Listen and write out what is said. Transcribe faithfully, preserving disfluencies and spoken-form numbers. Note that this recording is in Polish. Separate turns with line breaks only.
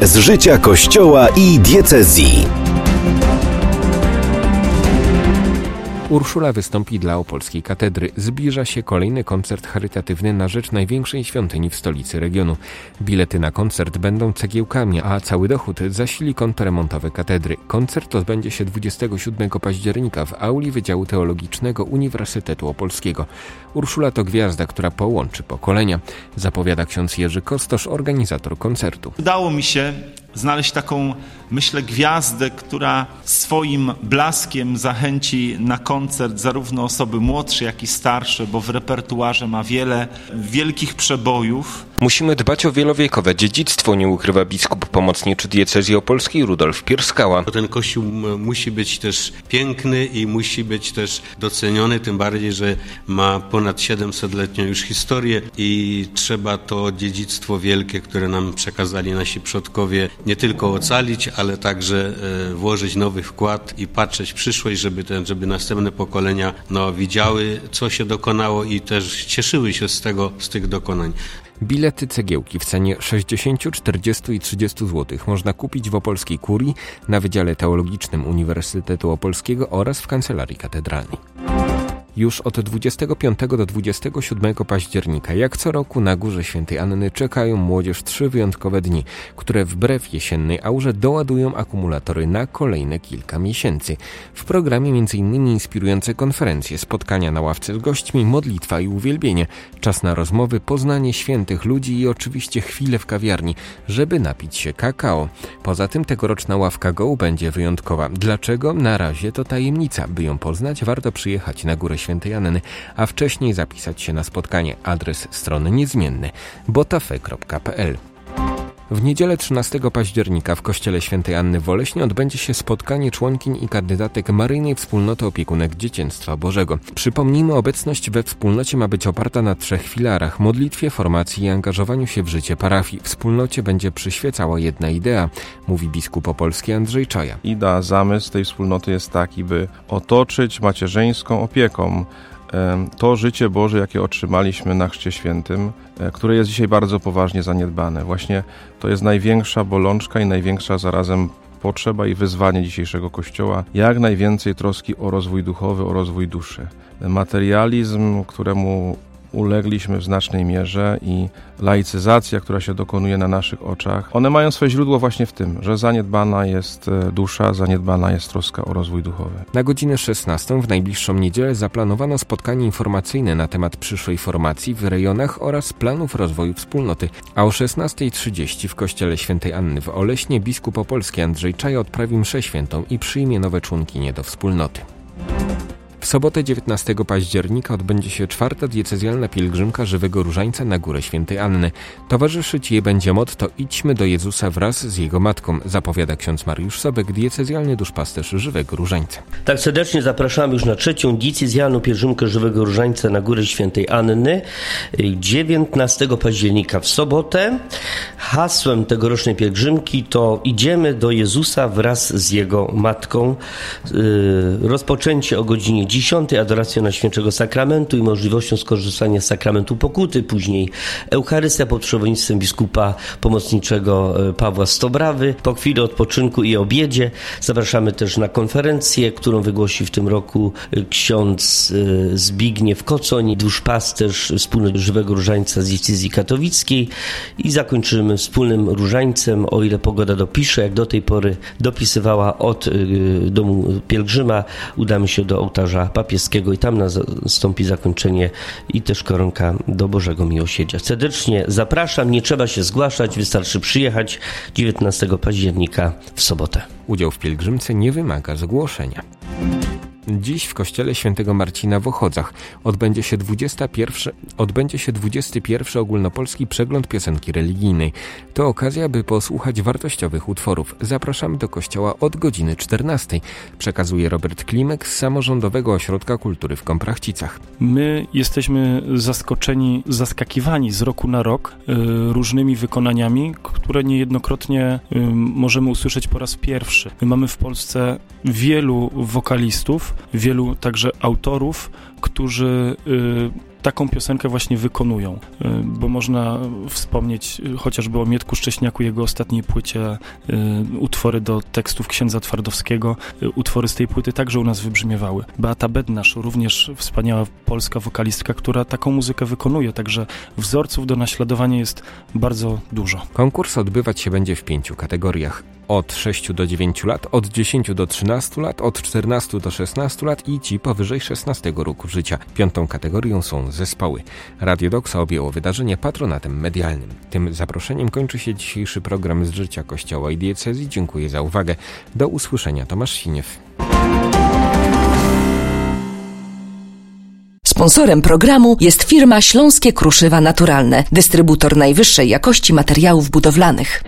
z życia Kościoła i diecezji.
Urszula wystąpi dla Opolskiej Katedry. Zbliża się kolejny koncert charytatywny na rzecz największej świątyni w stolicy regionu. Bilety na koncert będą cegiełkami, a cały dochód zasili konto remontowe katedry. Koncert odbędzie się dwudziestego siódmego października w auli Wydziału Teologicznego Uniwersytetu Opolskiego. Urszula to gwiazda, która połączy pokolenia, zapowiada ksiądz Jerzy Kostosz, organizator koncertu.
Udało mi się znaleźć taką, myślę, gwiazdę, która swoim blaskiem zachęci na koncert zarówno osoby młodsze, jak i starsze, bo w repertuarze ma wiele wielkich przebojów.
Musimy dbać o wielowiekowe dziedzictwo, nie ukrywa biskup pomocniczy diecezji opolskiej Rudolf Pierskała.
Ten kościół musi być też piękny i musi być też doceniony, tym bardziej, że ma ponad siedemsetletnią już historię i trzeba to dziedzictwo wielkie, które nam przekazali nasi przodkowie, nie tylko ocalić, ale także włożyć nowy wkład i patrzeć w przyszłość, żeby, ten, żeby następne pokolenia no, widziały, co się dokonało i też cieszyły się z tego, z tych dokonań.
Bilety cegiełki w cenie sześćdziesiąt, czterdzieści i trzydzieści złotych można kupić w Opolskiej Kurii, na Wydziale Teologicznym Uniwersytetu Opolskiego oraz w Kancelarii Katedralnej. Już od dwudziestego piątego do dwudziestego siódmego października, jak co roku na Górze Świętej Anny czekają młodzież trzy wyjątkowe dni, które wbrew jesiennej aurze doładują akumulatory na kolejne kilka miesięcy. W programie między innymi inspirujące konferencje, spotkania na ławce z gośćmi, modlitwa i uwielbienie, czas na rozmowy, poznanie świętych ludzi i oczywiście chwile w kawiarni, żeby napić się kakao. Poza tym tegoroczna ławka Go będzie wyjątkowa. Dlaczego? Na razie to tajemnica. By ją poznać, warto przyjechać na Górę Świętej Anny, a wcześniej zapisać się na spotkanie. Adres strony niezmienny botafe kropka pe el. W niedzielę trzynastego października w Kościele Świętej Anny w Oleśnie odbędzie się spotkanie członkiń i kandydatek Maryjnej Wspólnoty Opiekunek Dzieciństwa Bożego. Przypomnijmy, obecność we wspólnocie ma być oparta na trzech filarach: modlitwie, formacji i angażowaniu się w życie parafii. Wspólnocie będzie przyświecała jedna idea, mówi biskup opolski Andrzej Czaja.
Idea, zamysł tej wspólnoty jest taki, by otoczyć macierzyńską opieką to życie Boże, jakie otrzymaliśmy na Chrzcie Świętym, które jest dzisiaj bardzo poważnie zaniedbane. Właśnie to jest największa bolączka i największa zarazem potrzeba i wyzwanie dzisiejszego Kościoła. Jak najwięcej troski o rozwój duchowy, o rozwój duszy. Materializm, któremu ulegliśmy w znacznej mierze, i laicyzacja, która się dokonuje na naszych oczach, one mają swoje źródło właśnie w tym, że zaniedbana jest dusza, zaniedbana jest troska o rozwój duchowy.
Na godzinę szesnastą w najbliższą niedzielę zaplanowano spotkanie informacyjne na temat przyszłej formacji w rejonach oraz planów rozwoju wspólnoty, a o szesnasta trzydzieści w Kościele Świętej Anny w Oleśnie biskup opolski Andrzej Czaja odprawi mszę świętą i przyjmie nowe członkinie do wspólnoty. W sobotę dziewiętnastego października odbędzie się czwarta diecezjalna pielgrzymka Żywego Różańca na Górę Świętej Anny. Towarzyszyć jej będzie motto „Idźmy do Jezusa wraz z Jego Matką”, zapowiada ksiądz Mariusz Sobek, diecezjalny duszpasterz Żywego Różańca.
Tak serdecznie zapraszamy już na trzecią diecezjalną pielgrzymkę Żywego Różańca na Górę Świętej Anny dziewiętnastego października w sobotę. Hasłem tegorocznej pielgrzymki to „Idziemy do Jezusa wraz z Jego Matką”. Rozpoczęcie o godzinie dziesiątej, adoracja Najświętszego Sakramentu i możliwością skorzystania z sakramentu pokuty, później Eucharystia pod przewodnictwem biskupa pomocniczego Pawła Stobrawy. Po chwili odpoczynku i obiedzie zapraszamy też na konferencję, którą wygłosi w tym roku ksiądz Zbigniew Kocoń, duszpasterz wspólnoty Żywego Różańca z diecezji katowickiej, i zakończymy wspólnym różańcem, o ile pogoda dopisze, jak do tej pory dopisywała. Od domu pielgrzyma udamy się do ołtarza papieskiego i tam nastąpi zakończenie i też koronka do Bożego Miłosierdzia. Serdecznie zapraszam, nie trzeba się zgłaszać, wystarczy przyjechać dziewiętnastego października w sobotę.
Udział w pielgrzymce nie wymaga zgłoszenia. Dziś w Kościele Świętego Marcina w Ochodzach odbędzie się dwudziesty pierwszy, odbędzie się dwudziesty pierwszy ogólnopolski przegląd piosenki religijnej. To okazja, by posłuchać wartościowych utworów. Zapraszamy do kościoła od godziny czternastej. Przekazuje Robert Klimek z Samorządowego Ośrodka Kultury w Komprachcicach.
My jesteśmy zaskoczeni, zaskakiwani z roku na rok y, różnymi wykonaniami, które niejednokrotnie y, możemy usłyszeć po raz pierwszy. My mamy w Polsce wielu wokalistów, wielu także autorów, którzy y, taką piosenkę właśnie wykonują, bo można wspomnieć chociażby o Mietku Szcześniaku, jego ostatniej płycie, utwory do tekstów księdza Twardowskiego, utwory z tej płyty także u nas wybrzmiewały. Beata Bednarz, również wspaniała polska wokalistka, która taką muzykę wykonuje, także wzorców do naśladowania jest bardzo dużo.
Konkurs odbywać się będzie w pięciu kategoriach. Od sześciu do dziewięciu lat, od dziesięciu do trzynastu lat, od czternastu do szesnastu lat i ci powyżej szesnastego roku życia. Piątą kategorią są zespoły. Radio Doksa objęło wydarzenie patronatem medialnym. Tym zaproszeniem kończy się dzisiejszy program z życia Kościoła i diecezji. Dziękuję za uwagę. Do usłyszenia. Tomasz Siniew.
Sponsorem programu jest firma Śląskie Kruszywa Naturalne, dystrybutor najwyższej jakości materiałów budowlanych.